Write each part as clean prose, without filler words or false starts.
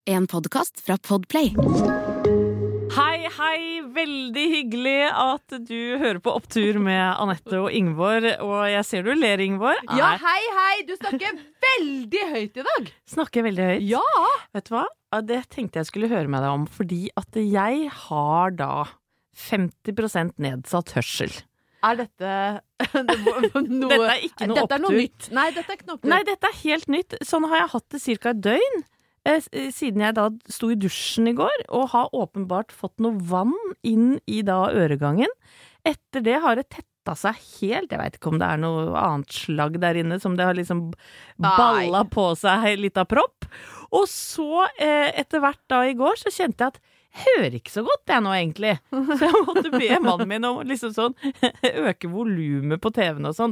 En podcast fra Podplay. Hei, veldig hyggelig at du hører på Opptur med Anette og Ingvor. Og jeg ser du ler, Ingvor. Ja, hei, du snakker veldig høyt i dag. Snakker veldig høyt? Ja. Vet du hva? Det tenkte jeg skulle høre med deg om, fordi at jeg har da 50% nedsatt hørsel. Er dette noe... Dette er ikke noe opptur. Dette er noe nytt. Nei, dette er ikke noe opptur. Nei, dette er helt nytt. Sånn har jeg hatt det cirka et døgn. Siden jeg da sto i dusjen i går, og har åpenbart fått noe vann inn i da øregangen. Etter det har det tetta seg helt. Jeg vet ikke om det er noe annet slag der inne, som det har liksom balla på seg litt av propp. Og så, etter hvert da i går, så kjente jeg at jeg hører ikke så godt jeg nå egentlig. Så jeg måtte be mannen min om liksom sånn, øke volumet på TV-en og sånn.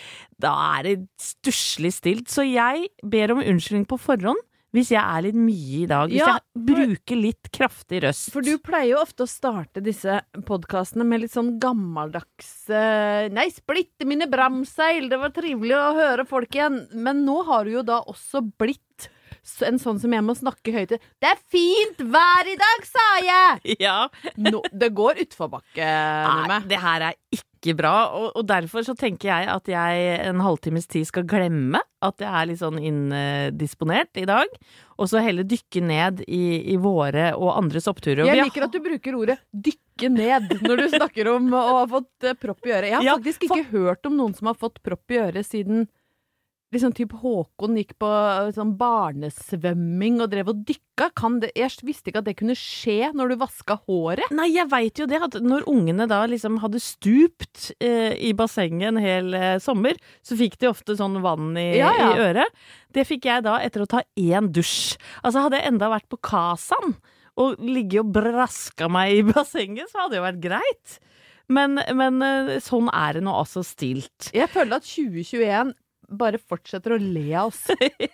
Da er det stusslig stilt. Så jeg ber om unnskyldning på forhånd hvis jeg er litt mye i dag, hvis jeg bruker litt kraftig røst. For du pleier jo ofte å starte disse podcastene med litt sånn gammeldags nei, splitte mine bramseil, det var trivelig å høre folk igjen. Men nå har du jo da også blitt en sånn som jeg må snakke høyt. Det er fint vær i dag, sa jeg! Ja. Det går utforbakke med meg. Det her er ikke bra, og derfor så tenker jeg at jeg en halvtimes tid skal glemme at jeg er litt sånn indisponert i dag, og så heller dykke ned i våre og andres oppturer. Jeg liker at du bruker ordet dykke ned når du snakker om å ha fått propp i øret. Jeg har faktisk ikke hørt om noen som har fått propp i øret siden liksom typ Håkon gikk på sånn barnesvømming og drev og dykka. Jeg visste ikke at det kunne skje når du vasket håret. Nei, jeg vet jo det, at når ungene da liksom hadde stupt i bassenget en hel sommer, så fikk de ofte sånn vann i øret. Det fikk jeg da etter å ta 1 dusj. Altså hadde jeg enda vært på Kasan og ligget og braska meg i bassenget, så hadde det jo vært greit. Men sånn er det nå også stilt. Jeg føler at 2021 bare fortsetter å le av oss.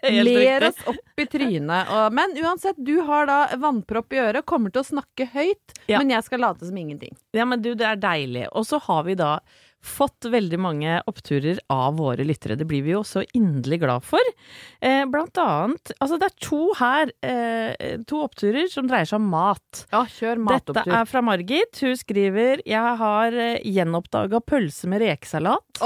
Ler oss opp i trynet. Men uansett, du har da vannpropp i øret, kommer til å snakke høyt, men jeg skal late som ingenting. Ja, men du, det er deilig. Og så har vi da fått veldig mange oppturer av våre lyttere. Det blir vi jo så inderlig glad for. Blant annet, altså det er 2 oppturer som dreier seg om mat. Ja, kjør matopptur. Dette er fra Margit. Hun skriver, jeg har gjenoppdaget pølse med rekesalat.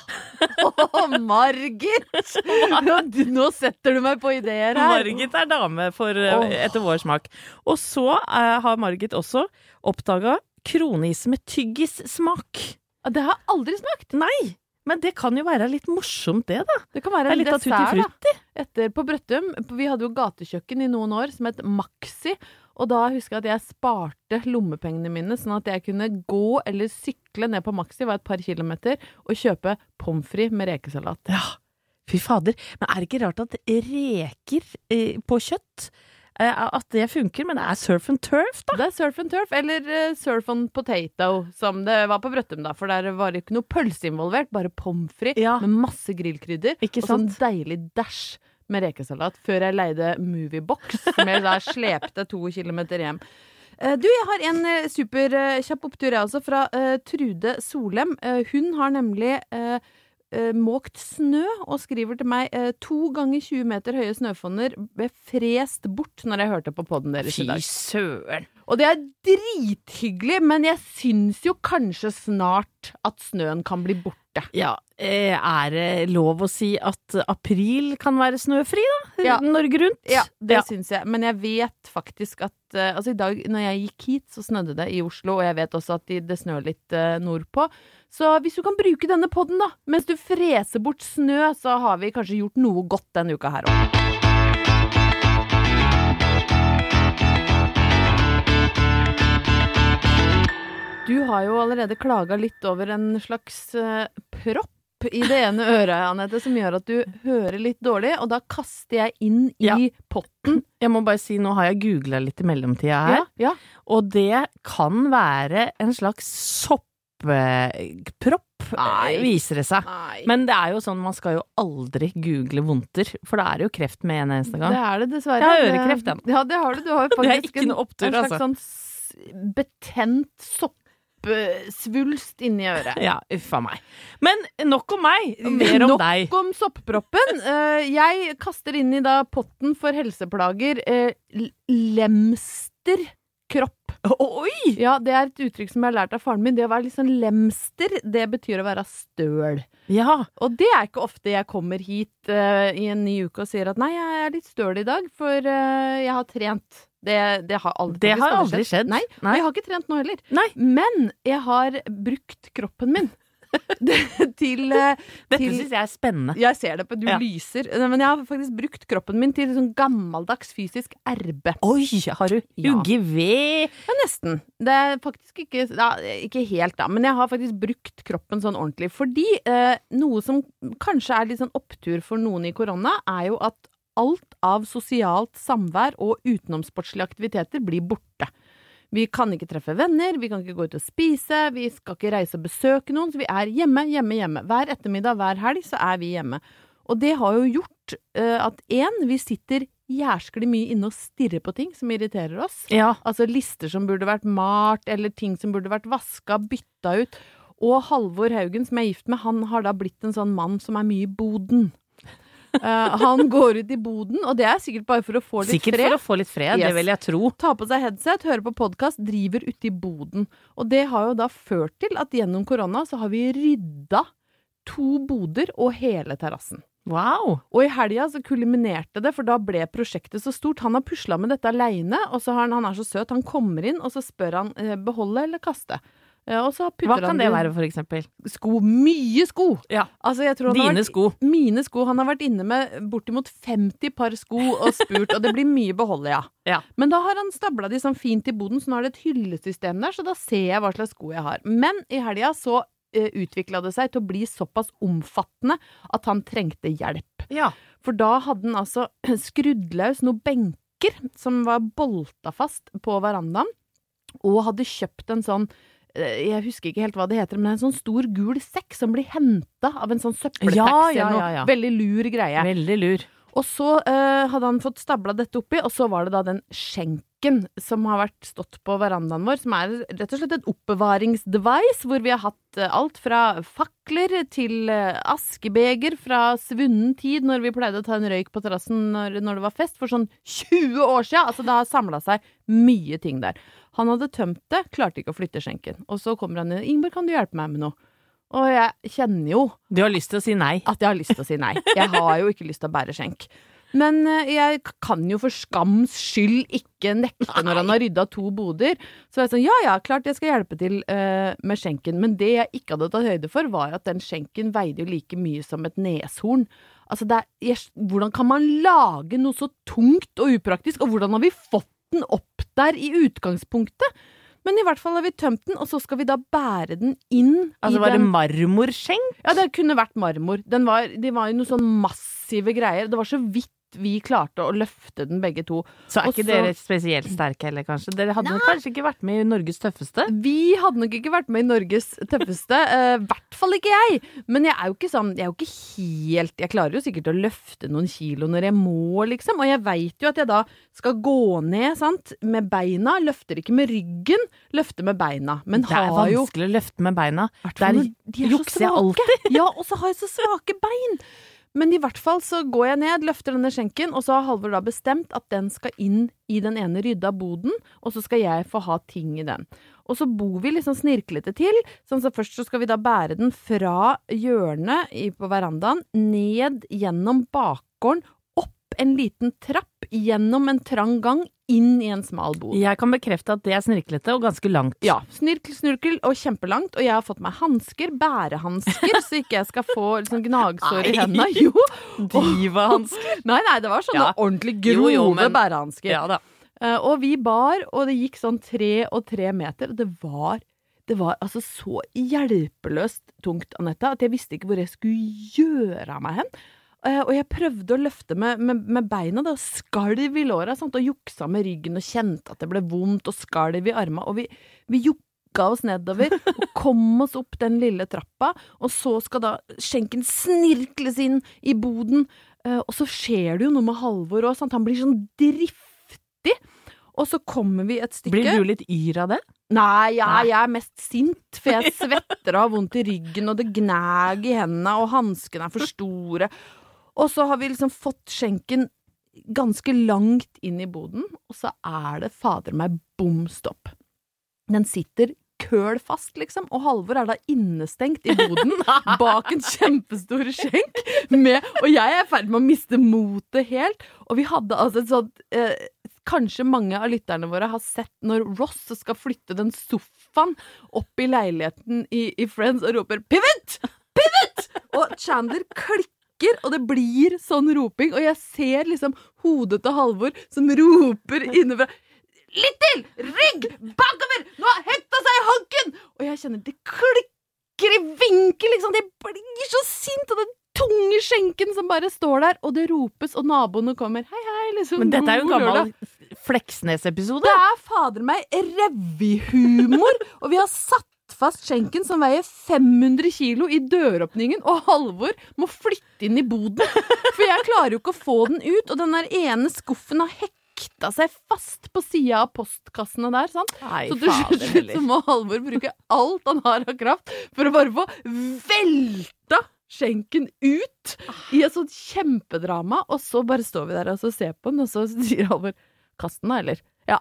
Margit! Nå setter du meg på ideer her. Margit er dame etter vår smak. Og så har Margit også oppdaget kronis med tyggissmak. Det har jeg aldri smakt. Nei, men det kan jo være litt morsomt det da. Det kan være en litt dessert da. Etter på Brøttum, vi hadde jo gatekjøkken i noen år som het Maxi, og da husker jeg at jeg sparte lommepengene mine, sånn at jeg kunne gå eller sykle ned på Maxi, var et par kilometer, og kjøpe pommes frites med rekesalat. Ja, fy fader. Men er det ikke rart at reker på kjøtt, at det funker, men det er surf and turf da? Det er surf and turf, eller surf and potato, som det var på Brøttum da, for der var det ikke noe pølse involvert, bare pommes frites med masse grillkrydder, og sånn deilig dash med rekesalat, før jeg leide Moviebox, som jeg da slepte 2 kilometer hjem. Du, jeg har en superkjapp opptur jeg også, fra Trude Solem. Hun har nemlig måkt snø og skriver til meg 2 ganger 20 meter høye snøfonner ble frest bort når jeg hørte på podden deres i dag. Fy søren! Og det er drithyggelig, men jeg syns jo kanskje snart at snøen kan bli borte. Ja, er det lov å si at april kan være snøfri da? Norge rundt? Ja, det syns jeg. Men jeg vet faktisk at altså i dag, når jeg gikk hit, så snødde det i Oslo, og jeg vet også at det snør litt nordpå. Så hvis du kan bruke denne podden da, mens du freser bort snø, så har vi kanskje gjort noe godt denne uka her også. Du har jo allerede klaget litt over en slags propp i det ene øret, Anette, som gjør at du hører litt dårlig, og da kaster jeg inn i potten. Jeg må bare si, nå har jeg googlet litt i mellomtida her, og det kan være en slags sopppropp, viser det seg. Nei. Men det er jo sånn, man skal jo aldri google vondter, for det er jo kreft med en eneste gang. Det er det dessverre. Jeg har ørekreft, Ja, det har du. Du har jo faktisk det er ikke noe opptur, en slags sånn betent soppsvulst inni øret. Ja, uffa meg. Men nok om meg, mer om deg. Nok om soppproppen. Jeg kaster inn i da potten for helseplager lemsterkropp. Oi! Ja, det et uttrykk som jeg har lært av faren min. Det å være litt sånn lemster, det betyr å være støl. Ja. Og det ikke ofte jeg kommer hit i en ny uke og sier at nei, jeg litt støl i dag, for jeg har trent. Det har aldri skjedd. Nei, og jeg har ikke trent nå heller. Nei. Men jeg har brukt kroppen min til Dette synes jeg spennende. Jeg ser det på, du lyser. Men jeg har faktisk brukt kroppen min til sånn gammeldags fysisk erbe. Oi, har du hugget ved? Ja, nesten. Det faktisk ikke helt da, men jeg har faktisk brukt kroppen sånn ordentlig. Fordi noe som kanskje litt sånn opptur for noen i korona, jo at alt av sosialt samvær og utenomsportslige aktiviteter blir borte. Vi kan ikke treffe venner, vi kan ikke gå ut og spise, vi skal ikke reise og besøke noen, så vi hjemme. Hver ettermiddag, hver helg, så vi hjemme. Og det har jo gjort at vi sitter jærskelig mye inne og stirrer på ting som irriterer oss. Ja. Altså lister som burde vært malt, eller ting som burde vært vasket, bytta ut. Og Halvor Haugen, som jeg gift med, han har da blitt en sånn mann som mye i boden. Han går ut i boden, og det sikkert bare for å få litt fred. Sikkert for å få litt fred, det vil jeg tro. Ta på seg headset, høre på podcast, driver ute i boden. Og det har jo da ført til at gjennom korona så har vi rydda 2 boder og hele terrassen. Wow! Og i helga så kulminerte det, for da ble prosjektet så stort. Han har puslet med dette alene, og så han så søt, han kommer inn, og så spør han beholde eller kaste. Og så hva kan det være, for eksempel? Sko, mye sko! Ja, altså, jeg tror dine sko. Mine sko. Han har vært inne med bortimot 50 par sko og spurt, og det blir mye beholde, ja. Men da har han stablet de sånn fint i boden, så nå det et hyllesystem der, så da ser jeg hva slags sko jeg har. Men i helga så utviklet det seg til å bli såpass omfattende at han trengte hjelp. Ja. For da hadde han altså skrudd løs noen benker som var bolta fast på verandaen, og hadde kjøpt en sånn, jeg husker ikke helt hva det heter, men en sånn stor gul sekk som blir hentet av en sånn søppeltaxi eller noe. Veldig lur greie. Veldig lur. Og så hadde han fått stablet dette oppi, og så var det da den skjenken som har stått på verandaen vår, som rett og slett et oppbevaringsdevice, hvor vi har hatt alt fra fakler til askebeger fra svunnen tid, når vi pleide å ta en røyk på terrassen når det var fest, for sånn 20 år siden. Altså det har samlet seg mye ting der. Han hadde tømt det, klarte ikke å flytte skjenken. Og så kommer han inn, Ingeborg, kan du hjelpe meg med noe? Og jeg kjenner jo Du har lyst til å si nei. At jeg har lyst til å si nei. Jeg har jo ikke lyst til å bære skjenk. Men jeg kan jo for skams skyld ikke nekte når han har ryddet 2 boder. Så jeg sånn, ja, klart jeg skal hjelpe til med skjenken. Men det jeg ikke hadde tatt høyde for, var at den skjenken veide jo like mye som et neshorn. Altså, hvordan kan man lage noe så tungt og upraktisk, og hvordan har vi fått den opp der i utgangspunktet? Men i hvert fall har vi tømt den, og så skal vi da bære den inn. Altså var det marmorskjenk? Ja, det kunne vært marmor. De var jo noe sånn massive greier. Det var så vidt vi klarte å løfte den begge to. Så ikke dere spesielt sterke heller, kanskje? Dere hadde kanskje ikke vært med i Norges tøffeste? Vi hadde nok ikke vært med i Norges tøffeste. Hvert fall ikke jeg. Men jeg jo ikke sånn, jeg klarer jo sikkert å løfte noen kilo når jeg må, liksom. Og jeg vet jo at jeg da skal gå ned, sant, med beina. Løfter ikke med ryggen, løfter med beina. Men det vanskelig å løfte med beina. Der jukser jeg alltid. Ja, og så har jeg så svake bein. Men i hvert fall så går jeg ned, løfter denne skjenken, og så har Halvor da bestemt at den skal inn i den ene rydda boden, og så skal jeg få ha ting i den. Og så bor vi liksom snirklete til, sånn så først så skal vi da bære den fra hjørnet på verandaen, ned gjennom bakgården, opp en liten trapp, gjennom en trang gang, inn i en smal bod. Jeg kan bekrefte at det snirklete og ganske langt. Ja, snirkel og kjempelangt, og jeg har fått meg hansker, bærehansker, så ikke jeg skal få liksom gnagsår i hendene. Jo! Diva-hansker? Nei, det var sånne ordentlig grove bærehansker. Ja da. Og vi bar, og det gikk sånn 3 og 3 meter, og det var altså så hjelpeløst tungt, Anette, at jeg visste ikke hvor jeg skulle gjøre av meg hen. Og jeg prøvde å løfte med beina, da skalv i låra, sant? Og juksa med ryggen og kjente at det ble vondt, og skalv i armene, og vi jukka oss nedover, og kom oss opp den lille trappa, og så skal da skjenken snirkles inn i boden, og så skjer det jo noe med Halvor også, sant? Han blir sånn driftig, og så kommer vi et stykke. Blir du litt yr av det? Nei, jeg mest sint, for jeg svetter og har vondt i ryggen, og det gnag i hendene, og hanskene for store. Og så har vi liksom fått skjenken ganske langt inn i boden, og så det fader meg bom stopp. Den sitter køl fast, liksom, og Halvor da innestengt i boden bak en kjempestor skjenk, og jeg i ferd med å miste motet helt, og vi hadde altså et sånt kanskje mange av lytterne våre har sett når Ross skal flytte den sofaen opp i leiligheten i Friends og roper «Pivot! Pivot!» Og Chandler klikker, og det blir sånn roping, og jeg ser liksom hodet til Halvor som roper innenfra «Litt til! Rygg! Bakover! Nå har hetta seg i hanken!» Og jeg kjenner det klikker i vinkel, liksom. Det blir så sint, og den tunge skjenken som bare står der, og det ropes, og naboene kommer «Hei, hei!» Liksom, men dette jo en gammel Fleksnes-episode. Det fader meg revyhumor, og vi har satt fast skjenken som veier 500 kilo i døråpningen, og Halvor må flytte inn i boden, for jeg klarer jo ikke å få den ut, og den der ene skuffen har hekta seg fast på siden av postkassene der, sant? Nei, så til slutt så må Halvor bruke alt han har av kraft for å bare få velta skjenken ut i et sånt kjempedrama, og så bare står vi der og så ser på den, og så sier Halvor, kast den da, eller? Ja.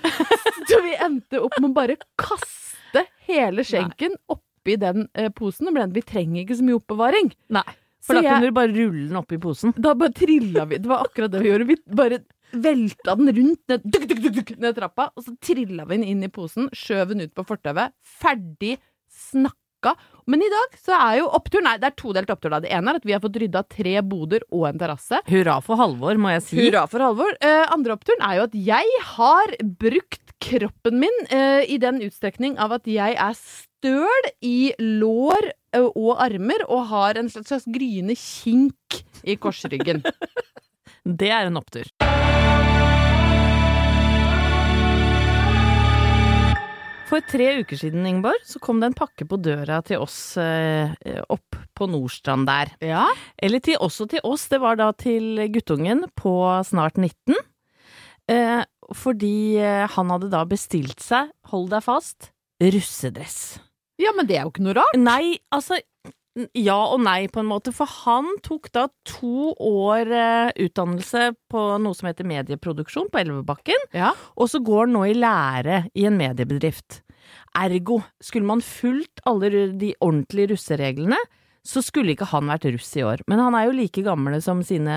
Så vi endte opp med å bare kaste hele skjenken oppi den posen, og vi trenger ikke så mye oppbevaring. Nei, for da kunne du bare rulle den oppi posen. Da bare trillet vi, det var akkurat det vi gjorde, vi bare velta den rundt ned trappa, og så trillet vi den inn i posen, skjøv den ut på fortøvet, ferdig snakka. Men i dag så jo opptur, nei, det 2-delt opptur da. Det ene at vi har fått rydda 3 boder og en terrasse. Hurra for Halvor, må jeg si. Hurra for Halvor. Andre oppturen jo at jeg har brukt kroppen min i den utstrekning av at jeg støl i lår og armer, og har en slags gryende kink i korsryggen. Det en opptur. For 3 uker siden, Ingeborg, så kom det en pakke på døra til oss opp på Nordstrand der. Ja. Eller også til oss, det var da til guttungen på snart 19. Fordi han hadde da bestilt seg, hold deg fast, russedress. Ja, men det jo ikke noe rart. Nei, altså, ja og nei på en måte, for han tok da 2 år utdannelse på noe som heter medieproduksjon på Elvebakken, ja. Og så går han nå i lære i en mediebedrift. Ergo, skulle man fulgt alle de ordentlige russereglene, så skulle ikke han vært russ i år. Men han jo like gamle som sine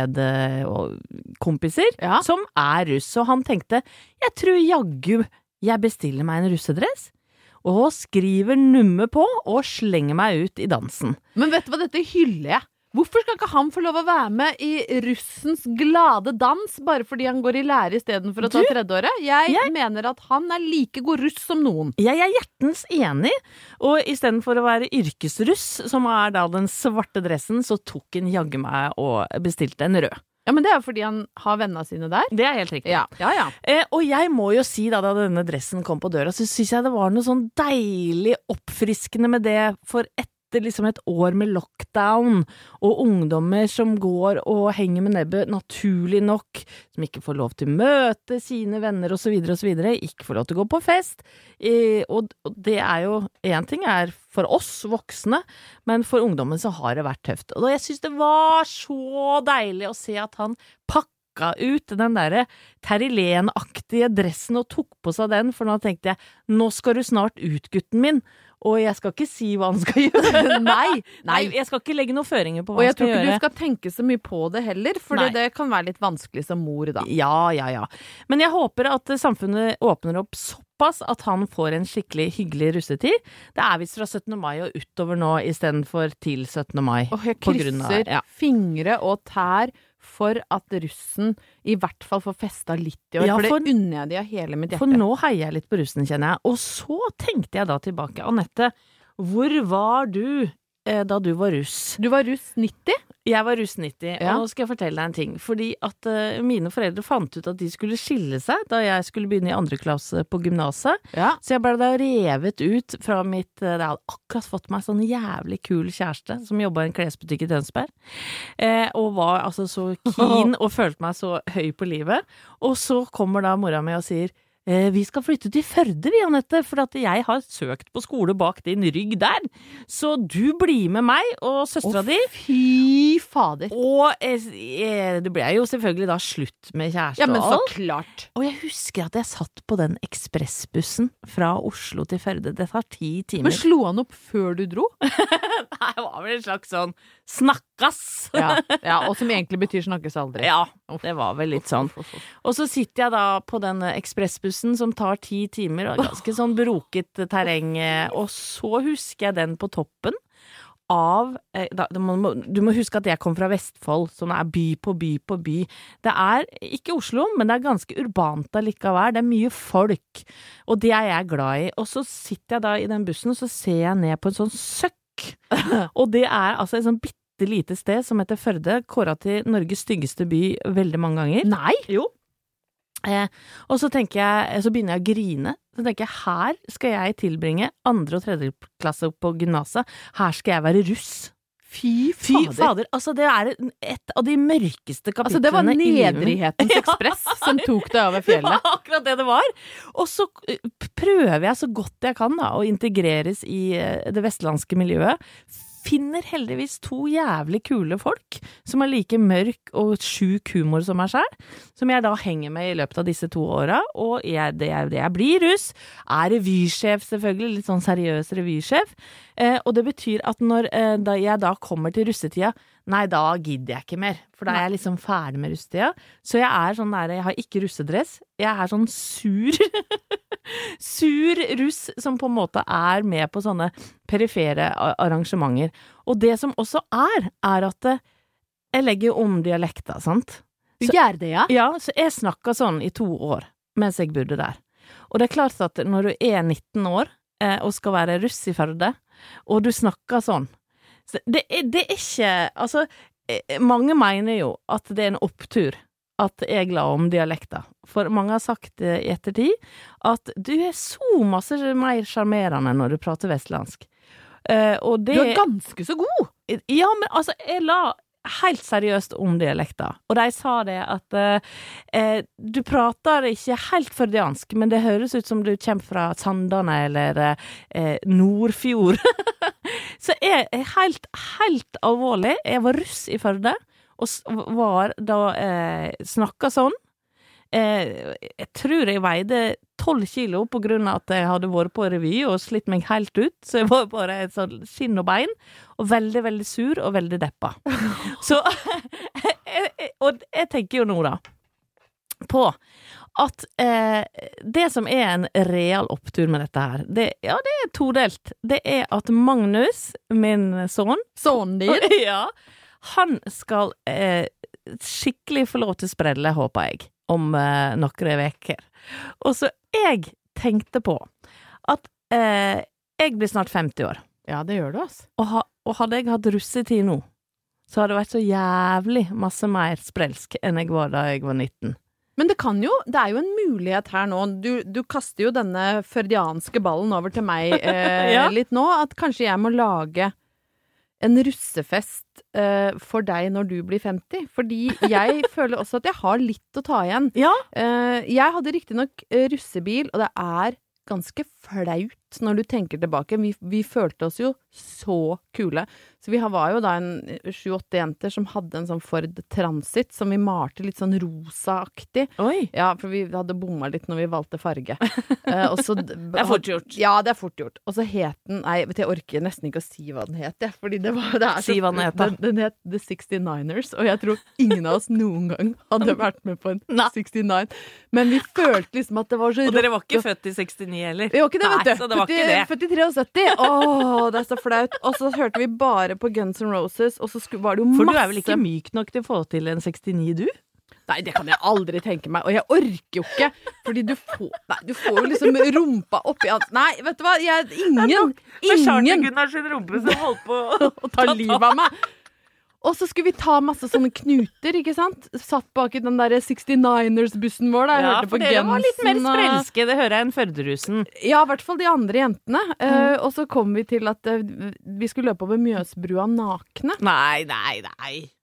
medkompiser, ja. Som russ. Så han tenkte, jeg tror jaggu jeg bestiller meg en russedress, og skriver numme på og slenger meg ut i dansen. Men vet du hva, dette hyller jeg. Hvorfor skal ikke han få lov å være med i russens glade dans, bare fordi han går i lære i stedet for å ta 3. året? Jeg mener at han like god russ som noen. Jeg hjertens enig, og i stedet for å være yrkesruss, som da den svarte dressen, så tok han jagge meg og bestilte en rød. Ja, men det fordi han har vennene sine der. Det helt riktig. Ja. Og jeg må jo si da denne dressen kom på døra, så synes jeg det var noe sånn deilig oppfriskende med det for liksom et år med lockdown, og ungdommer som går og henger med nebbet naturlig nok, som ikke får lov til å møte sine venner og så videre, ikke får lov til å gå på fest, og det jo, en ting for oss voksne, men for ungdommen så har det vært tøft. Og jeg synes det var så deilig å se at han pakka ut den der Terry-Lehn-aktige dressen og tok på seg den, for nå tenkte jeg, nå skal du snart ut, gutten min, og jeg skal ikke si hva han skal gjøre. Nei, jeg skal ikke legge noen føringer på hva han skal gjøre. Og jeg tror ikke du skal tenke så mye på det heller, for det kan være litt vanskelig som mor da. Ja. Men jeg håper at samfunnet åpner opp såpass at han får en skikkelig hyggelig russetid. Det visst fra 17. mai og utover nå, i stedet for til 17. mai. Og jeg krysser fingre og tær for at russen i hvert fall får festa litt i år, for det unner jeg de av hele mitt hjerte. For nå heier jeg litt på russen, kjenner jeg. Og så tenkte jeg da tilbake, Annette, hvor var du da du var russ? Du var russ 90? Jeg var russ 90, og nå skal jeg fortelle deg en ting. Fordi at mine foreldre fant ut at de skulle skille seg da jeg skulle begynne i 2. klasse på gymnaset. Ja. Så jeg ble da revet ut fra mitt Jeg hadde akkurat fått meg sånn jævlig kul kjæreste som jobbet i en klesbutikk i Tønsberg. Og var altså så keen og følte meg så høy på livet. Og så kommer da mora mi og sier, vi skal flytte til Førde, vi, Anette, for at jeg har søkt på skole bak din rygg der. Så du blir med meg og søstera di. Fy fader. Og det ble jo selvfølgelig da slutt med kjæreste Ja, men så og alt. klart. Og jeg husker at jeg satt på den ekspressbussen fra Oslo til Førde. Det tar 10 timer. Men slo han opp før du dro? Nei, det var vel en slags sånn snakkas. Ja, og som egentlig betyr snakkes aldri. Ja, det var vel litt sånn. Og så sitter jeg da på den ekspressbussen som tar 10 timer, og ganske sånn broket terreng, og så husker jeg den på toppen av, du må huske at jeg kom fra Vestfold, som by på by på by. Det er ikke Oslo, men det er ganske urbant allikevel, det er mye folk, og det er jeg glad i. Og så sitter jeg da i den bussen, og så ser jeg ned på en sånn søkk, og det er altså en sånn bittelite sted som heter Førde, kåret til Norges styggeste by veldig mange ganger. Nei? Jo. Og så tenker jeg, så begynner jeg å grine. Så tenker jeg, her skal jeg tilbringe 2. og 3. klasse på gymnaset. Her skal jeg være russ. Fy fader. Altså, det er et av de mørkeste kapitlene. Altså, det var nedrighetens ekspress som tok det over fjellet. Det var akkurat det var. Og så prøver jeg så godt jeg kan da, å integreres i det vestlandske miljøet. Finner heldigvis 2 jævlig kule folk som er like mørk og sjuk humor som meg selv, som jeg da henger med i løpet av disse 2 åra, og jeg blir russ, er revysjef selvfølgelig, litt sånn seriøs revysjef, og det betyr at når jeg da kommer til russetida, nei, da gidder jeg ikke mer, for da er jeg liksom ferdig med russetida, så jeg er sånn der, jeg har ikke russedress, jeg er sånn sur russ som på en måte er med på sånne perifere arrangementer. Og det som også er at jeg legger om dialekta, sant? Du gjør det, ja? Ja, så jeg snakket sånn i 2 år mens jeg bodde der. Og det er klart at når du er 19 år og skal være russ i Førde, og du snakker sånn, så det er ikke, altså, mange mener jo at det er en opptur at jeg la om dialekta. For mange har sagt i ettertid at du er så masse mer charmerende når du prater vestlandsk. Og det, du er ganske så god! Ja, men altså, jeg la helt seriøst om dialekta. Og de sa det at du prater ikke helt førdiansk, men det høres ut som du kommer fra Sandane eller Nordfjord. Så jeg er helt alvorlig. Jeg var russ i Førde, og var da snakket sånn. Jeg tror jeg veide 12 kilo på grunn av at jeg hadde vært på revy og slitt meg helt ut, så jeg var bare et sånn skinn og bein, og veldig, veldig sur og veldig deppa. Så, og jeg tenker jo nå da, på at det som er en real opptur med dette her, det er todelt. Det er at Magnus, min Sønnen din? Ja, han skal skikkelig få lov til å sprelle, håper jeg, om noen veker. Og så jeg tenkte på at jeg blir snart 50 år. Ja, det gjør du, altså. Og hadde jeg hatt russetid nå, så hadde det vært så jævlig masse mer sprelsk enn jeg var da jeg var 19. Men det er jo en mulighet her nå. Du kaster jo denne førdianske ballen over til meg litt nå, at kanskje jeg må lage en russefest for deg når du blir 50, fordi jeg føler også at jeg har litt å ta igjen. Ja. Jeg hadde riktignok russebil, og det er ganske flaut når du tenker tilbake. Vi følte oss jo så kule. Så vi var jo da en 7-8 jenter som hadde en sånn Ford Transit som vi malte litt sånn rosa-aktig. Oi. Ja, for vi hadde bommet litt når vi valgte farge. Og så, det er fort gjort. Ja, det er fort gjort. Og så het den, jeg orker nesten ikke å si hva den het, fordi det er si hva den het da. Den het The 69ers, og jeg tror ingen av oss noen gang hadde vært med på en 69. Men vi følte liksom at det var så rått. Og dere var ikke født i 69 heller? Vi var ikke det, vet du. Nei, så det var ikke det. Født i 73. Åh, det er så flaut. Og så hørte vi bare på Guns N' Roses, og så var det jo masse... For du er vel ikke myk nok til å få til en 69, du? Nei, det kan jeg aldri tenke meg, og jeg orker jo ikke, fordi du får jo liksom rumpa oppi alt. Nei, vet du hva, ingen Gunnar sin rumpe som holdt på å ta livet av meg. Og så skulle vi ta masse sånne knuter, ikke sant? Satt bak i den der 69ers-bussen vår da. Jeg hørte på for dere var litt mer sprelske, det hører jeg en Førderusen. Ja, i hvert fall de andre jentene. Og så kom vi til at vi skulle løpe over Mjøsbrua nakne. Nei.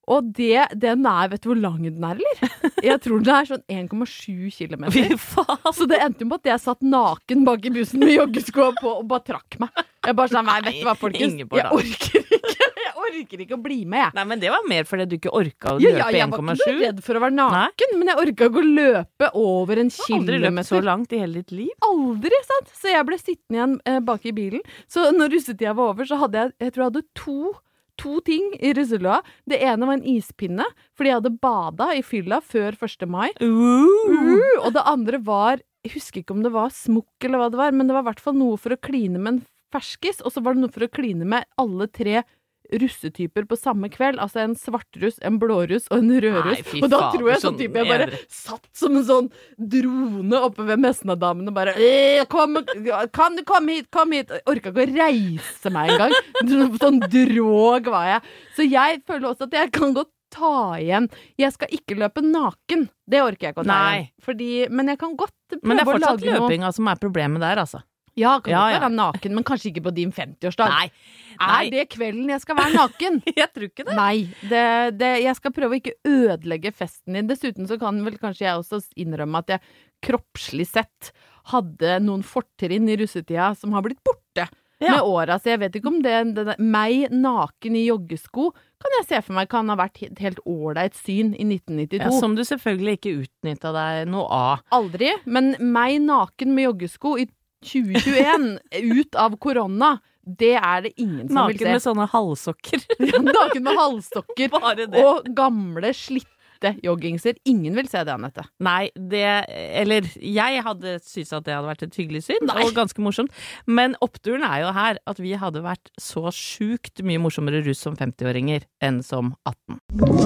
Og den vet du hvor lang den eller? Jeg tror den sånn 1,7 kilometer. Fy faen! Så det endte jo med at jeg satt naken bak I bussen med joggesko på og bare trakk meg. Jeg bare sånn, nei, vet du hva, folkens? Jeg orker ikke å bli med, jeg. Nei, men det var mer fordi du ikke orka å løpe 1,7. Jeg var ikke redd for å være naken, men jeg orka ikke å løpe over en kilometer. Aldri løpt så langt I hele ditt liv? Aldri, sant? Så jeg ble sittende igjen bak I bilen. Så når russetida var over, så hadde jeg tror jeg hadde to ting I russelåa. Det ene var en ispinne, fordi jeg hadde bada I fylla før 1. mai. Og det andre var, jeg husker ikke om det var smokk eller hva det var, men det var I hvert fall noe for å kline med en ferskis, og så var det noe for å kline med alle 3 russetyper på samme kveld, altså en svartruss, en blåruss og en rødruss. Nei, og da tror jeg sånn type, jeg bare satt som en sånn drone oppe ved Mesnadamen og bare kan du komme hit, Jeg orket ikke å reise meg en gang. Sånn drog var jeg. Så jeg føler også at jeg kan godt ta igjen. Jeg skal ikke løpe naken. Det orker jeg ikke å ta igjen. Men jeg kan godt prøve å lage noe. Men det fortsatt løpinga som problemet der, altså. Ja, kan godt være naken, men kanskje ikke på din 50-årsdag. Nei. Det kvelden jeg skal være naken? Jeg tror ikke det. Nei, jeg skal prøve å ikke ødelegge festen din. Dessuten så kan vel kanskje jeg også innrømme at jeg kroppslig sett hadde noen fortrinn I russetida som har blitt borte med åra. Så jeg vet ikke om det meg naken I joggesko kan jeg se for meg kan ha vært helt ålreit syn I 1992. Ja, som du selvfølgelig ikke utnyttet deg noe av. Aldri, men meg naken med joggesko I 2021 ut av korona, det det ingen som naken vil se. Naken med sånne halssokker. Naken med halssokker og gamle slitte joggingser. Ingen vil se det, Annette. Nei, eller jeg hadde syntes at det hadde vært et hyggelig syn, og ganske morsomt. Men oppturen jo her at vi hadde vært så sjukt mye morsommere russ som 50-åringer enn som 18.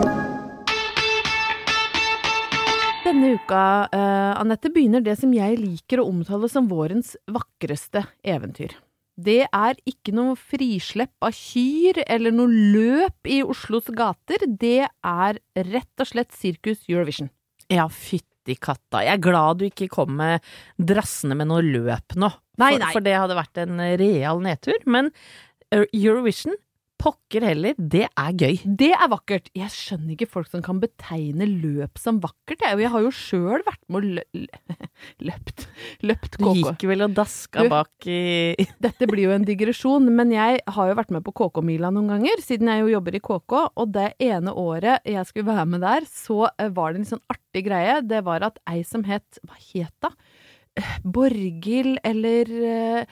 Denne uka, Annette, begynner det som jeg liker å omtale som vårens vakreste eventyr. Det ikke noe frislepp av kyr eller noe løp I Oslos gater. Det rett og slett Sirkus Eurovision. Ja, fytti katta. Jeg glad du ikke kom med drassende med noe løp nå. Nei. For det hadde vært en real nedtur. Men Eurovision, pokker heller, det gøy. Det vakkert. Jeg skjønner ikke folk som kan betegne løp som vakkert. Jeg har jo selv vært med og løpt KK. Du gikk vel og daska bak I... Dette blir jo en digresjon, men jeg har jo vært med på KK-mila noen ganger, siden jeg jo jobber I KK, og det ene året jeg skulle være med der, så var det en sånn artig greie. Det var at ei som hva het da? Borghild, eller...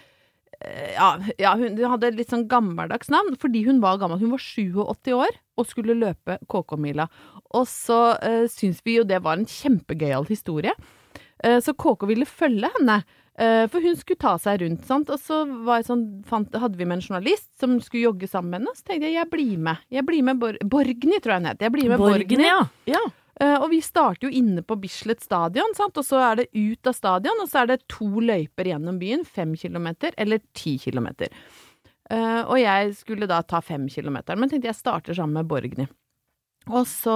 hun hadde litt sånn gammeldags navn, fordi hun var gammel. Hun var 87 år og skulle løpe KK-mila. Og så synes vi jo det var en kjempegøyal historie. Så KK ville følge henne, for hun skulle ta seg rundt, sant? Og så hadde vi med en journalist som skulle jogge sammen med henne, så tenkte jeg blir med. Jeg blir med Borgny, tror jeg hun heter. Jeg blir med Borgny. Ja. Og vi starter jo inne på Bislett stadion, sant? Og så det ut av stadion, og så det 2 løyper gjennom byen, 5 kilometer eller 10 kilometer. Og jeg skulle da ta 5 kilometer, men tenkte jeg starter sammen med Borgny. Og så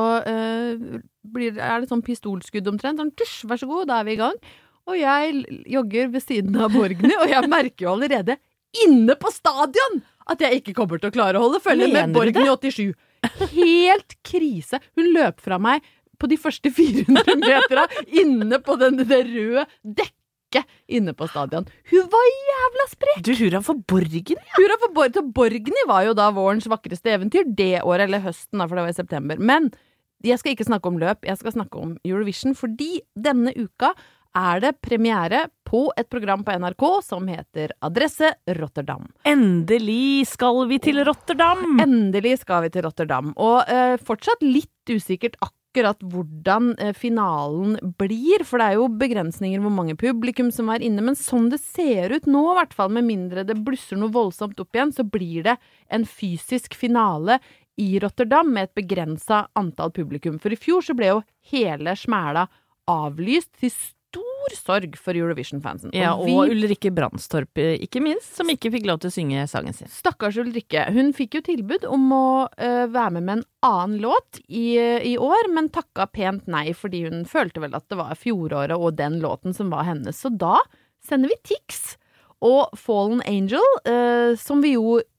det sånn pistolskudd omtrent, sånn tusj, vær så god, da vi I gang. Og jeg jogger ved siden av Borgny, og jeg merker jo allerede inne på stadion at jeg ikke kommer til å klare å holde følge med Borgny 87. Helt krise. Hun løp fra meg på de første 400 meterne inne på det røde dekket inne på stadion. Hun var jævla sprek! Du, hurra for Borgny! Hurra for Borgny! Borgny var jo da vårens vakreste eventyr det året, eller høsten da, for det var I september. Men jeg skal ikke snakke om løp, jeg skal snakke om Eurovision, fordi denne uka det premiere på et program på NRK som heter Adresse Rotterdam. Endelig skal vi til Rotterdam! Endelig skal vi til Rotterdam. Og fortsatt litt usikkert akkurat hvordan finalen blir, for det jo begrensninger hvor mange publikum som inne, men sånn det ser ut nå, I hvert fall med mindre det blusser noe voldsomt opp igjen, så blir det en fysisk finale I Rotterdam med et begrenset antall publikum. For I fjor så ble jo hele smæla avlyst til stor sorg for Eurovision-fansen. Ja, og Ulrikke Brandstorp, ikke minst, som ikke fikk lov til å synge sangen sin. Stakkars Ulrikke. Hun fikk jo tilbud om å være med en annen låt I år, men takka pent nei, fordi hun følte vel at det var fjoråret og den låten som var hennes. Så da sender vi Tix og Fallen Angel, som vi jo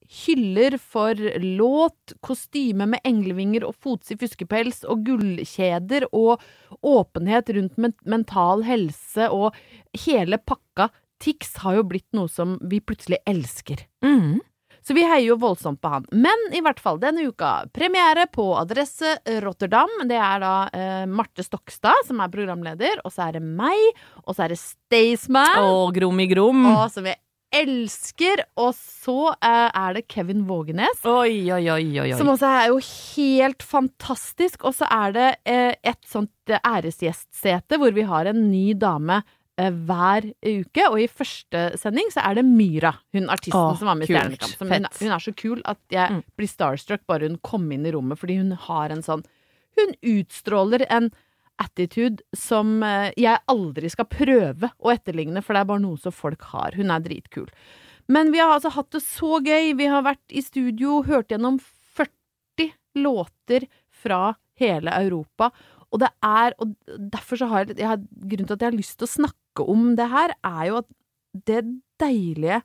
hyller for låt, kostyme med englevinger og fotsig fuskepels og gullkjeder og åpenhet rundt mental helse og hele pakka. Tix har jo blitt noe som vi plutselig elsker. Så vi heier jo voldsomt på han. Men i hvert fall denne uka, premiere på Adresse Rotterdam. Det da Marte Stokstad som programleder, og så det meg, og så det Staysman. Grom. Og som jeg elsker, og så det Kevin Vågenes. Oi. Som også jo helt fantastisk, og så det et sånt æresgjestsete hvor vi har en ny dame hver uke, og i første sending så det Myra, hun artisten som var med i Stjernekamp. Hun så kul at jeg blir starstruck bare hun kom inn i rommet, fordi hun har en sånn, hun utstråler en attitude som jeg aldri skal prøve å etterligne, for det bare noe som folk har. Hun dritkul. Men vi har altså hatt det så gøy, vi har vært i studio, hørt gjennom 40 låter fra hele Europa, og det og derfor så har jeg grunnen til at jeg har lyst til å snakke om det her, jo at det deilige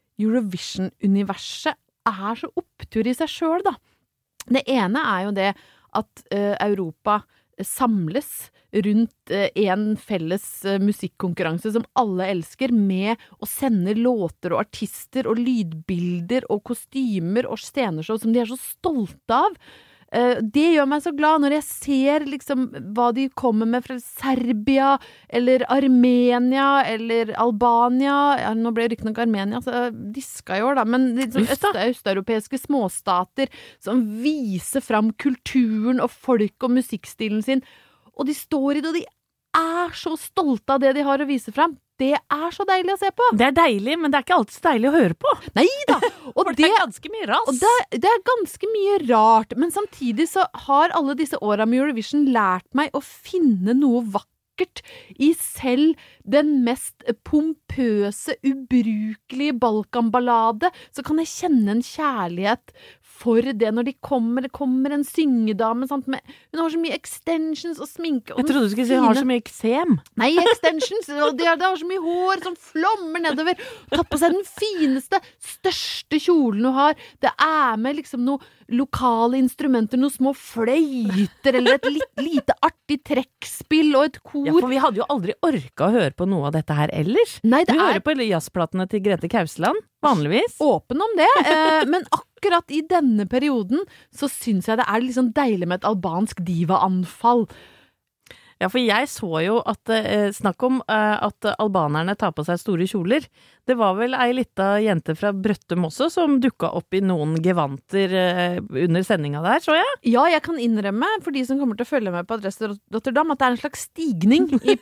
Eurovision-universet så opptur i seg selv, da. Det ene jo det at Europa samles rundt en felles musikkonkurranse som alle elsker, med å sende låter og artister og lydbilder og kostymer og sceneshow som de så stolte av. Det gjør meg så glad når jeg ser liksom hva de kommer med fra Serbia, eller Armenia, eller Albania. Ja, nå ble det ikke nok Armenia, så diska i år da, men liksom østeuropeiske småstater som viser fram kulturen og folk og musikkstilen sin, og de står i det, og de så stolte av det de har å vise fram. Det så deilig å se på. Det deilig, men det ikke alltid så deilig å høre på. Neida! Og det ganske mye ras. Og det ganske mye rart, men samtidig så har alle disse årene med Eurovision lært meg å finne noe vakkert i selv den mest pompøse, ubrukelige Balkanballade. Så kan jeg kjenne en kjærlighet for det når de kommer en syngedame, sant, hun har så mye extensions og sminke. Og jeg trodde du skulle si hun har så mye eksem. Nei, extensions, og det har så mye hår som flommer nedover. Tatt på seg den fineste, største kjolen hun har. Det med liksom noe lokale instrumenter, noen små fløyter, eller et lite artig trekkspill og et kor. Ja, for vi hadde jo aldri orket å høre på noe av dette her ellers. Nei, du hører på jazzplatene til Grete Kausland, vanligvis. Åpen om det, men akkurat i denne perioden så synes jeg det liksom deilig med et albansk diva-anfall. Ja, for jeg så jo at snakk om at albanerne tar på seg store kjoler. Det var vel ei lita jente fra Brøttum også som dukka opp i noen gevanter under sendinga der, så jeg? Ja, jeg kan innrømme, for de som kommer til å følge med på Adresse Rotterdam, at det en slags stigning i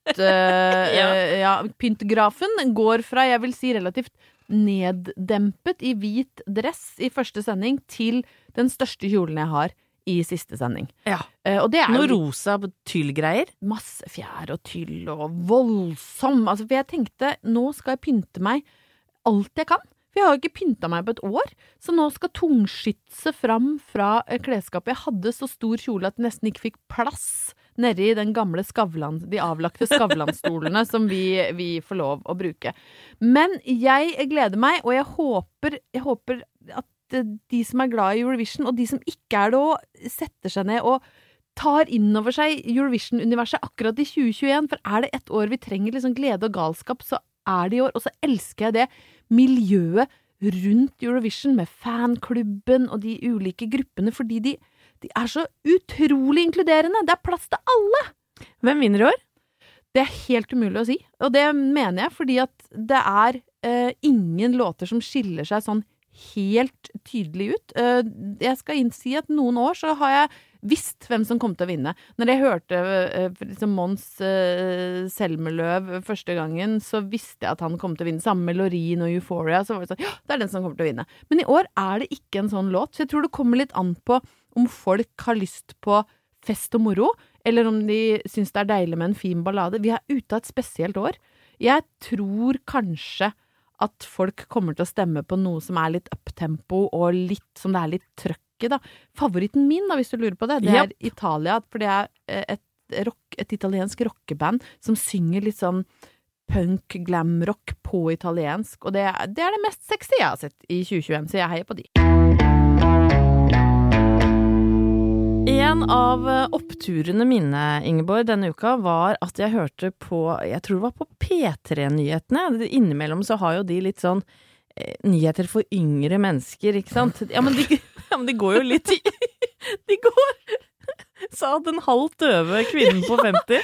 pyntgrafen. Går fra, jeg vil si, relativt neddempet i hvit dress i første sending til den største kjolen jeg har i siste sending. Ja. Og det noe rosa tyllgreier. Masse fjær og tyll og voldsom. Altså, for jeg tenkte, nå skal jeg pynte meg alt jeg kan. For jeg har jo ikke pynta meg på et år. Så nå skal tungskytse fram fra klesskapet. Jeg hadde så stor kjole at jeg nesten ikke fikk plass nede i den gamle de avlagte Skavlan-stolene som vi får lov å bruke. Men jeg gleder meg, og jeg håper at de som glad i Eurovision, og de som ikke det, og setter seg ned og tar inn over seg Eurovision-universet akkurat i 2021, for det et år vi trenger liksom glede og galskap, så det i år, og så elsker jeg det miljøet rundt Eurovision, med fanklubben og de ulike gruppene, fordi de så utrolig inkluderende. Det plass til alle. Hvem vinner i år? Det helt umulig å si, og det mener jeg fordi at det ingen låter som skiller seg sånn helt tydelig ut. Jeg skal innsi at noen år så har jeg visst hvem som kom til å vinne. Når jeg hørte liksom Mons Selmeløv første gangen, så visste jeg at han kom til å vinne. Sammen med Loreen og Euphoria, så var det sånn, ja, det den som kommer til å vinne. Men i år det ikke en sånn låt, så jeg tror det kommer litt an på om folk har lyst på fest og moro, eller om de synes det deilig med en fin ballade. Vi ute av et spesielt år. Jeg tror kanskje at folk kommer til å stemme på noe som litt uptempo, og litt som det litt trøkk i, da. Favoritten min, da, hvis du lurer på det, det Italia, for det et italiensk rockeband som synger litt sånn punk, glam rock på italiensk, og det er det mest sexy jeg har sett i 2021, så jeg heier på de. En av oppturene mine, Ingeborg, denne uka var at jeg hørte på, jeg tror det var på P3-nyhetene. Innimellom så har jo de litt sånn nyheter for yngre mennesker, ikke sant? Ja, men de går jo litt i... De går... Sa den halvt døve kvinnen på 50.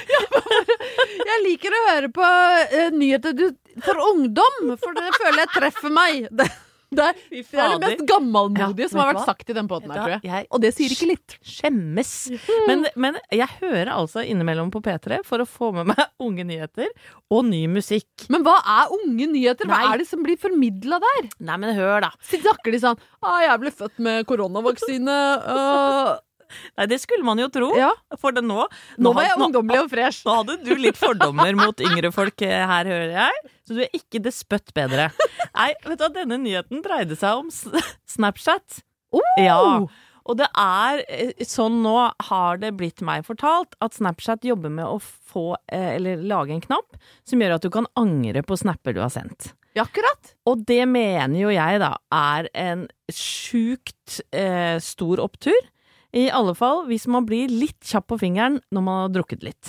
Jeg liker å høre på nyheter for ungdom, for det føler jeg treffer meg. Det er det mest gammelmodige som har vært sagt i den podden her, tror jeg. Og det sier ikke litt. Skjemmes. Men jeg hører altså innimellom på P3 for å få med meg unge nyheter og ny musikk. Men hva er unge nyheter? Hva er det som blir formidlet der? Nei, men hør da. Snakker de sånn, jeg ble født med koronavaksine, Nei, det skulle man jo tro. Ja. For det nå var jeg ungdommelig og fresh. Nå hadde du litt fordommer mot yngre folk her, hører jeg. Så du er ikke det spøtt bedre. Nei, vet du hva, denne nyheten dreide seg om Snapchat. Ja, og det er sånn nå har det blitt meg fortalt at Snapchat jobber med å få, eller lage en knapp som gjør at du kan angre på snapper du har sendt. Ja, akkurat. Og det mener jo jeg da er en sjukt stor opptur. I alle fall hvis man blir litt kjapp på fingeren når man har drukket litt.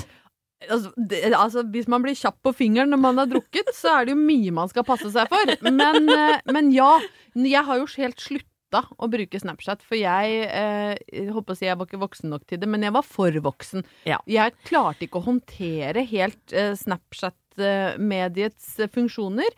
Altså, hvis man blir kjapp på fingeren når man har drukket, så er det jo mye man skal passe seg for. Men ja, jeg har jo helt slutta å bruke Snapchat, for jeg håper å si jeg var ikke voksen nok til det, men jeg var for voksen. Ja. Jeg klarte ikke å håndtere helt Snapchat-mediets funksjoner.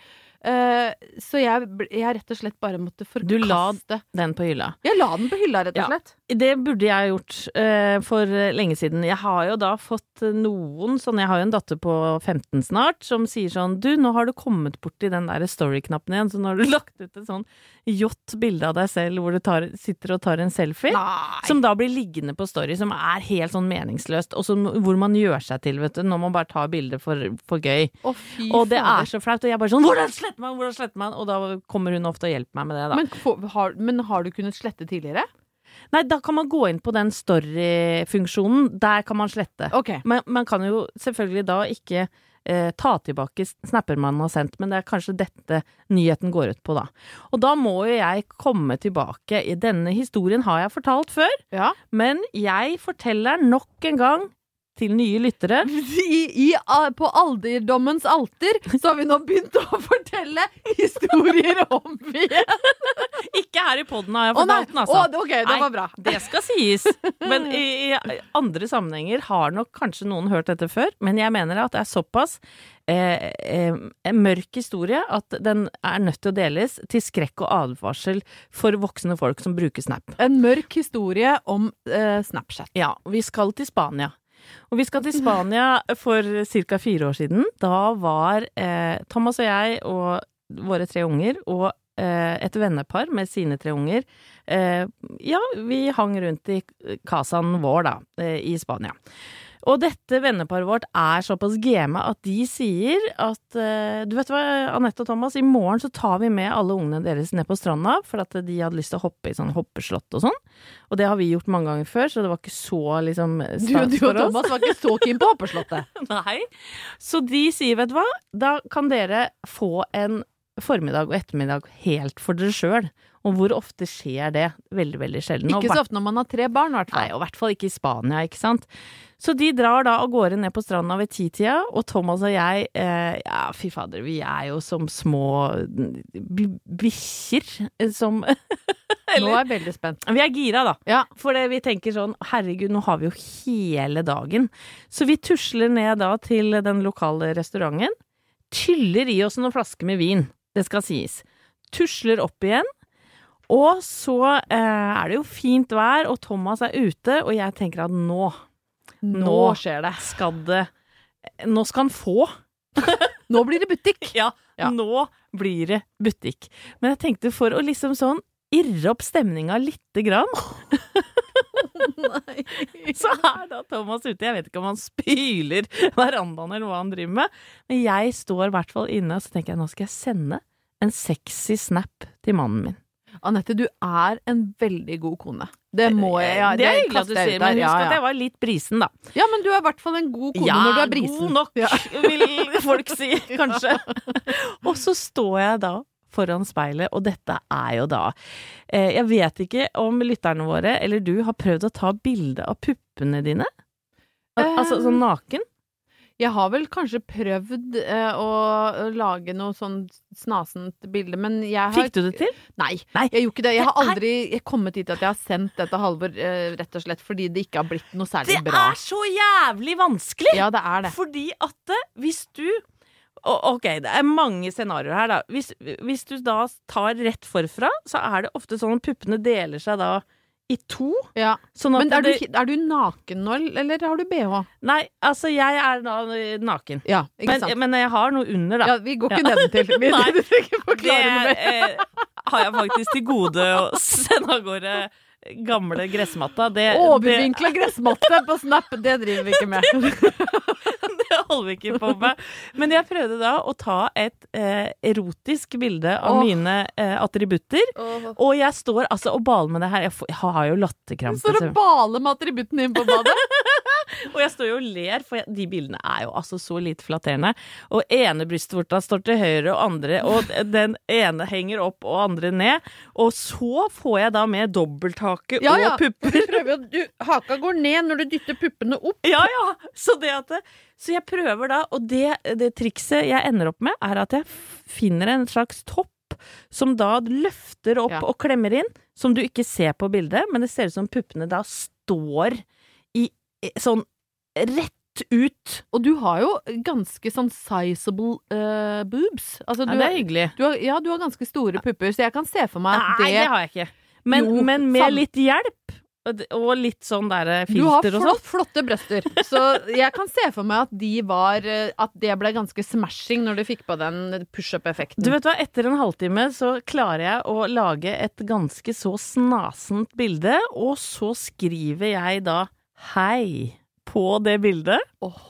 Så jeg rett og slett bare måtte forkaste. Du la den på hylla? Jeg la den på hylla, rett og slett. Ja, det burde jeg gjort for lenge siden. Jeg har jo da fått noen sånn, jeg har jo en datter på 15 snart som sier sånn, du, nå har du kommet bort i den der story-knappen igjen, så nå har du lagt ut et sånn jott bilde av deg selv hvor du sitter og tar en selfie. Nei. Som da blir liggende på story, som er helt sånn meningsløst, og hvor man gjør seg til, vet du, når man bare tar bilder for gøy. Og det er så flaut, og jeg bare sånn, hvordan sletter man? Og da kommer hun ofte og hjelper meg med det da. Men har du kunnet slette tidligere? Nei, da kan man gå inn på den story-funksjonen. Der kan man slette. Okay. Men man kan jo selvfølgelig da ikke ta tilbake snapper man har sendt, men det er kanskje dette nyheten går ut på da. Og da må jo jeg komme tilbake. I denne historien har jeg fortalt før, men jeg forteller nok en gang til nye lyttere. På alderdommens alter så har vi nå begynt å fortelle historier om igjen. Ikke her i podden har jeg fortalt den, altså. Ok, det var bra. Det skal sies. Men i andre sammenhenger har nok kanskje noen hørt dette før, men jeg mener at det er såpass en mørk historie at den er nødt til å deles til skrekk og advarsel for voksne folk som bruker Snap. En mørk historie om Snapchat. Ja, vi skal til Spania. Og vi skal til Spania for cirka 4 år siden. Da var Thomas og jeg og våre 3 unger og et vennepar med sine 3 unger. Vi hang rundt i casaen vår da, i Spania. Og dette venneparet vårt er såpass game at de sier at du vet hva, Annette og Thomas, i morgen så tar vi med alle ungene deres ned på stranda, for at de hadde lyst til å hoppe i sånn hoppeslott og sånn. Og det har vi gjort mange ganger før, så det var ikke så liksom stas for oss. Du og Thomas var ikke så keen på hoppeslottet. Nei. Så de sier, vet du hva, da kan dere få en formiddag og ettermiddag helt for dere selv. Og hvor ofte skjer det? Veldig, veldig sjelden. Ikke så ofte når man har 3 barn, i hvert fall. Nei, og i hvert fall ikke i Spania, ikke sant? Så de drar da av gårde ned på stranda ved 10-tida, og Thomas og jeg, fy fader, vi er jo som små bikkjer, som... Nå er jeg veldig spent. Vi er gira da, for vi tenker sånn, herregud, nå har vi jo hele dagen. Så vi tusler ned da til den lokale restauranten, tyller i oss noen flasker med vin, det skal sies. Tusler opp igjen, og så er det jo fint vær, og Thomas er ute, og jeg tenker at nå skjer det. Nå skal han få. Nå blir det butikk. Ja, nå blir det butikk. Men jeg tenkte for å liksom sånn irre opp stemninga litte grann. Nei. Så er da Thomas ute. Jeg vet ikke om han spyler verandaen eller hva han driver med. Men jeg står i hvert fall inne, og så tenker jeg, nå skal jeg sende en sexy snap til mannen min. Annette, du en veldig god kone. Det må jeg. Det hyggelig at du sier, men husk at jeg var litt brisen, da. Ja, men du I hvert fall en god kone når du brisen. God nok, vil folk si, kanskje. Og så står jeg da foran speilet, og dette jo da jeg vet ikke om lytterne våre eller du har prøvd å ta bilde av puppene dine? Altså sånn naken? Jeg har vel kanskje prøvd å lage noe sånn snasent bilde, men jeg har... Fikk du det til? Nei, jeg gjorde ikke det. Jeg har aldri kommet hit at jeg har sendt det til Halvor, rett og slett fordi det ikke har blitt noe særlig bra. Det så jævlig vanskelig! Ja, det det. Fordi at hvis du... Ok, det mange scenarioer her da. Hvis du da tar rett forfra, så det ofte sånn at puppene deler seg da I 2. Ja. Sånn at men du naken nå, eller har du BH? Nei, altså jeg da naken. Ja, ikke sant? Men jeg har noe under da. Ja, vi går ikke nedentil. Nei, du trenger ikke forklare noe mer. Har jeg faktisk til gode å sende av gårde gamle gressmatta. Overvinklet gressmatte på Snap, det driver vi ikke med. Det holder vi ikke på med. Men jeg prøvde da å ta et erotisk bilde av mine attributter. Og jeg står altså og baler med det her. Jeg har jo latterkrampe. Du står og baler med attributtene inn på badet? Og jeg står jo og ler, for de bildene jo altså så litt flatterende. Og ene brystvorta står til høyre, og andre, og den ene henger opp, og andre ned. Og så får jeg da med dobbelthake og pupper. Haka går ned når du dytter puppene opp. Ja. Så jeg prøver da, og det trikset jeg ender opp med, at jeg finner en slags topp som da løfter opp og klemmer inn, som du ikke ser på bildet, men det ser ut som puppene da står I sånn rett ut. Og du har jo ganske sånn sizable boobs. Altså, det hyggelig. Du har ganske store pupper, så jeg kan se for meg at Nei, det har jeg ikke. Men med litt hjelp, og litt sånn der filter og sånn. Du har flotte brøster, så jeg kan se for meg at det ble ganske smashing når du fikk på den push-up-effekten. Du vet hva, etter en halvtime så klarer jeg å lage et ganske så snasent bilde, og så skriver jeg da hei på det bildet.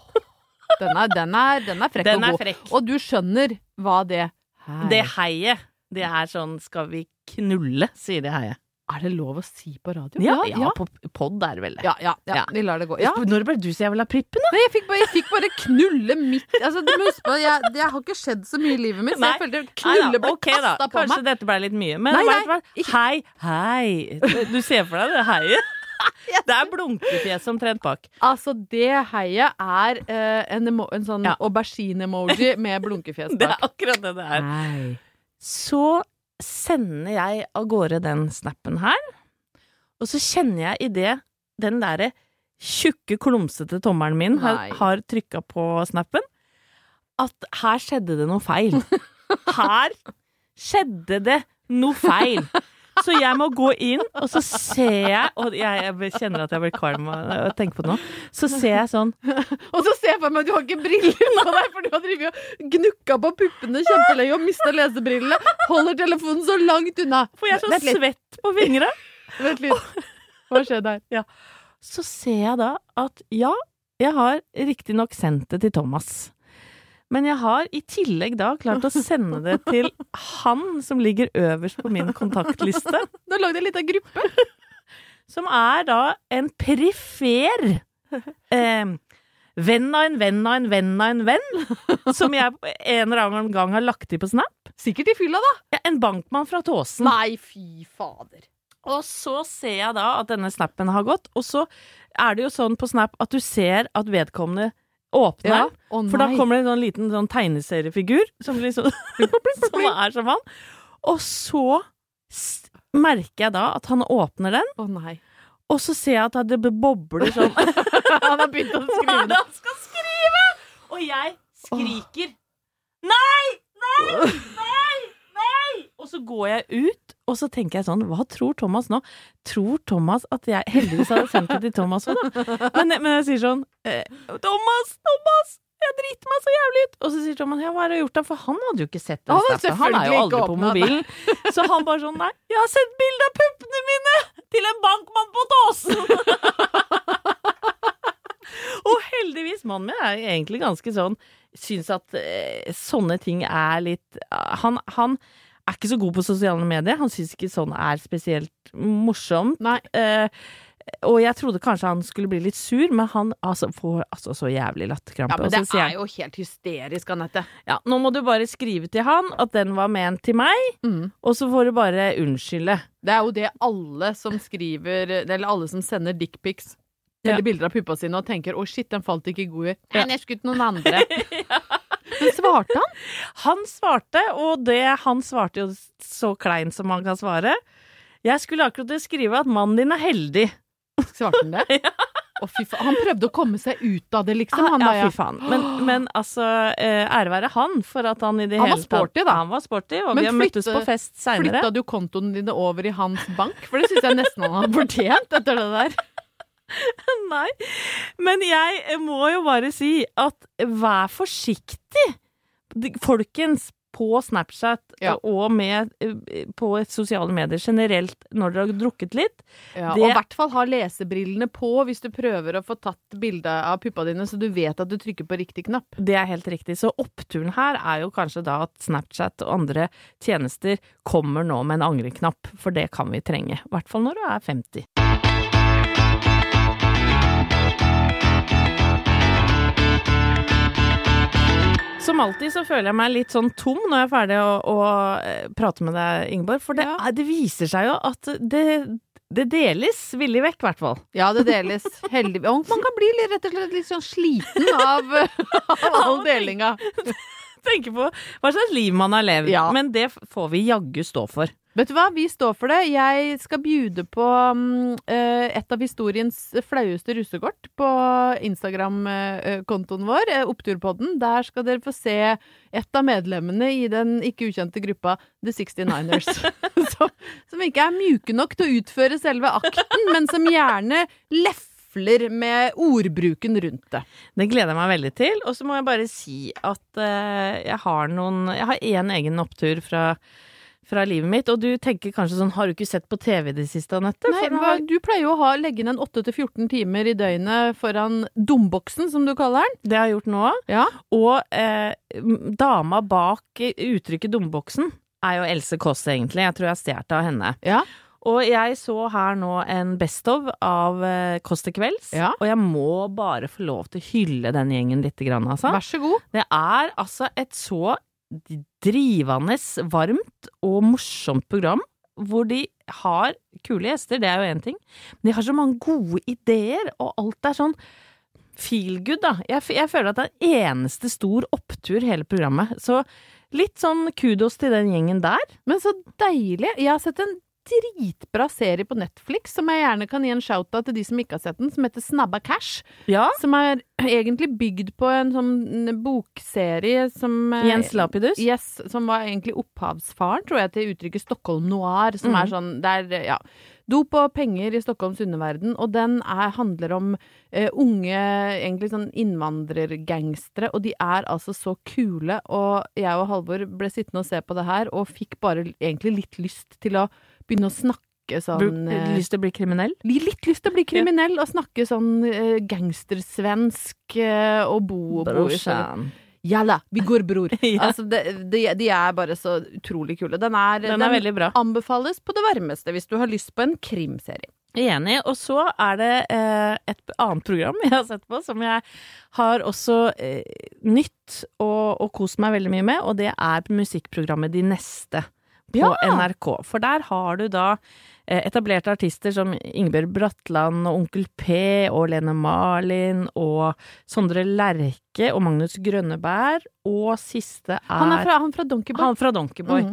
Den er frekk og god. Og du skjønner hva det Det heiet, det sånn skal vi knulle, sier det heiet. Det lov å si på radio? Ja, på podd det vel. Ja, vi lar det gå. Ja. Når ble du så jævla prippen da? Nei, jeg fikk bare knulle mitt. Altså, du må huske på, det har ikke skjedd så mye I livet mitt, så jeg følte knulle ble kastet på meg. Kanskje dette ble litt mye, men hei. Du ser for deg det heiet? Det blunkefjes som trent bak. Altså, det heiet en sånn aubergine-emoji med blunkefjes bak. Det akkurat det det Nei. Så sender jeg av gårde den snappen her, og så kjenner jeg I det den der tjukke, klumsete tommelen min har trykket på snappen, at her skjedde det noe feil. Her skjedde det noe feil. Så jeg må gå inn, og så ser jeg, og jeg kjenner at jeg blir kvalm og tenker på det nå, så ser jeg sånn. Og så ser jeg for meg at du har ikke briller på deg, for du har drivet og gnukka på puppene kjempelenge og mistet lesebrillene. Holder telefonen så langt unna. For jeg så svett på fingrene. Vent litt. Hva skjer der? Ja. Så ser jeg da at jeg har riktig nok sendt det til Thomas. Men jeg har I tillegg da klart å sende det til han som ligger øverst på min kontaktliste. Du har laget en liten gruppe. Som da en perifer venn av en venn av en venn av en venn, som jeg en eller annen gang har lagt I på Snap. Sikkert I fylla da. Ja, en bankmann fra Tåsen. Nei, fy fader. Og så ser jeg da at denne snappen har gått, og så det jo sånn på Snap at du ser at vedkommende åpner, for da kommer det en sånn liten sånn tegneseriefigur som liksom som som han. Og så merker jeg da at han åpner den. Nei. Og så ser jeg at det bobler sånn. Han har begynt å skrive. Hva det han skal skrive? Og jeg skriker. Nei! Og så går jeg ut, og så tenker jeg sånn, hva tror Thomas nå? Tror Thomas at jeg heldigvis hadde sendt det til Thomas også, da? Men jeg sier sånn, Thomas, jeg driter meg så jævlig ut. Og så sier Thomas, hva har jeg gjort da? For han hadde jo ikke sett den snappen. Han jo aldri på mobilen. Så han bare sånn, nei, jeg har sett bilde av puppene mine til en bankmann på Tåsen. Og heldigvis, mannen min egentlig ganske sånn, synes at sånne ting litt, han ikke så god på sosiale medier. Han synes ikke sånn spesielt morsomt. Nei. Og jeg trodde kanskje han skulle bli litt sur, men han får så jævlig latterkrampe. Ja, men det jo helt hysterisk, Annette. Ja, nå må du bare skrive til han at den var ment til meg, og så får du bare unnskylde. Det jo det alle som skriver, eller alle som sender dickpics, eller bilder av puppa sine, og tenker, shit, den falt ikke god i. Jeg skutt noen andre. Men svarte han? Han svarte, og han svarte jo så klein som han kan svare. Jeg skulle akkurat skrive at mannen din heldig. Svarte han det? Ja. Fy faen. Han prøvde å komme seg ut av det, liksom. Fy faen. Men altså, ære være han, for at han i det hele tatt... sporty, da. Han var sporty, og vi har møttes på fest senere. Flyttet du kontoen dine over i hans bank? For det synes jeg nesten han hadde fortjent etter det der. Nei, men jeg må jo bare si at vær forsiktig, folkens, på Snapchat og på sosiale medier generelt når dere har drukket litt. Ja, og i hvert fall ha lesebrillene på hvis du prøver å få tatt bilde av puppa dine, så du vet at du trykker på riktig knapp. Det helt riktig. Så oppturen her jo kanskje da at Snapchat og andre tjenester kommer nå med en angreknapp, for det kan vi trenge. I hvert fall når du 50. Som alltid så føler jeg meg litt sånn tom når jeg ferdig å prate med deg, Ingeborg, for det viser seg jo at det deles villig vekk, i hvert fall. Ja, det deles heldig. Og man kan bli rett og slett litt sånn sliten av all delinga. Tenker på hva slags liv man har levd, men det får vi jaggu stå for. Vet du hva, vi står for det. Jeg skal bjude på et av historiens flaueste russekort på Instagram-kontoen vår, Oppturpodden. Der skal dere få se et av medlemmene i den ikke ukjente gruppa The 69ers. Som ikke mjuke nok til å utføre selve akten, men som gjerne lefler med ordbruken rundt det. Det gleder jeg meg veldig til. Og så må jeg bare si at jeg har en egen opptur fra livet mitt, og du tenker kanskje sånn, har du ikke sett på TV det siste, Annette? Nei, du pleier jo å legge inn 8-14 timer i døgnet foran domboksen, som du kaller den. Det har jeg gjort nå. Ja. Og dama bak uttrykket domboksen jo Else Kåss egentlig. Jeg tror jeg stjert av henne. Ja. Og jeg så her nå en best of av Kåss til kvelds, og jeg må bare få lov til å hylle den gjengen litt grann, altså. Vær så god. Det altså et så drivende, varmt og morsomt program, hvor de har kule gjester, det jo en ting, men de har så mange gode ideer, og alt sånn feel good, da. Jeg føler at det eneste stor opptur hele programmet, så litt sånn kudos til den gjengen der. Men så deilig. Jeg har sett en dritbra serie på Netflix, som jeg gjerne kan gi en shout-out til de som ikke har sett den, som heter Snabba Cash, som egentlig bygd på en sånn bokserie som Jens Lapidus? Yes, som var egentlig opphavsfaren, tror jeg, til uttrykket Stockholm Noir, som sånn, dop og penger i Stockholms underverden, og den handler om unge, egentlig sånn innvandrergangstere, og de altså så kule, og jeg og Halvor ble sittende og se på det her, og fikk bare egentlig litt lyst til å begynne å snakke sånn... Lyst til å bli kriminell? Litt lyst til å bli kriminell, og snakke sånn gangstersvensk og bo. Brorsan. Jalla, vi går bror. Altså, de bare så utrolig kule. Den veldig bra. Anbefales på det varmeste hvis du har lyst på en krimserie. Enig, og så det et annet program jeg har sett på, som jeg har også nytt og kost meg veldig mye med, og det musikkprogrammet De Neste på NRK. For der har du da etablerte artister som Ingebjørg Bratland og Onkel P og Lene Marlin og Sondre Lerche og Magnus Grønnebær, og siste Han fra Donkey Boy. Han fra Donkey Boy.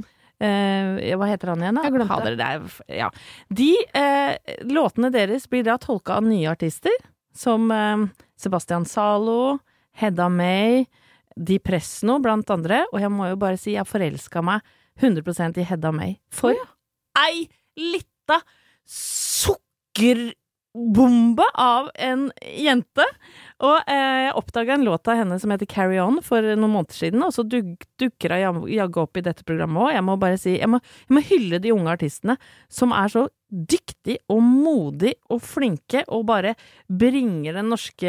Hva heter han igjen da? Jeg glemte det. De låtene deres blir da tolket av nye artister, som Sebastian Salo, Hedda May, Di Presno blant andre, og jeg må jo bare si jeg forelsket meg 100% i Hedda May. For ei lita bombe av en jente, og jeg oppdaget en låt av henne som heter Carry On for noen måneder siden, og så dukker jeg jagge opp i dette programmet også. Jeg må bare si, jeg må hylle de unge artistene som så dyktig og modig og flinke, og bare bringer den norske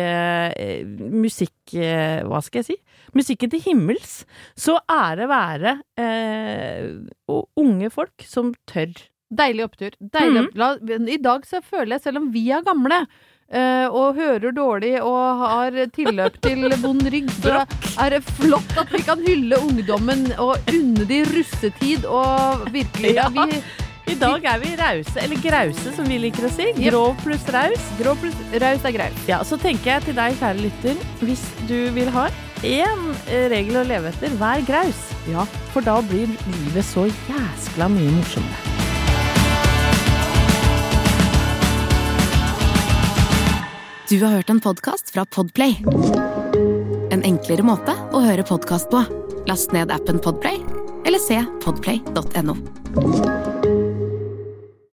hva skal jeg si? Musikken til himmels. Så det være unge folk som tør. Deilig opptur. I dag så føler jeg, selv om vi gamle, og hører dårlig og har tilløp til vond rygg, så det flott at vi kan hylle ungdommen og unne de russetid og virkelig I dag vi rause, eller grause som vi liker å si. Grov pluss raus. Grov pluss raus graus. Ja, så tenker jeg til deg, kjære lytter, hvis du vil ha en regel å leve etter, vær graus. Ja, for da blir livet så jæskla mye morsommere. Du har hørt en podcast fra Podplay. En enklere måte å høre podcast på. Last ned appen Podplay, eller se podplay.no.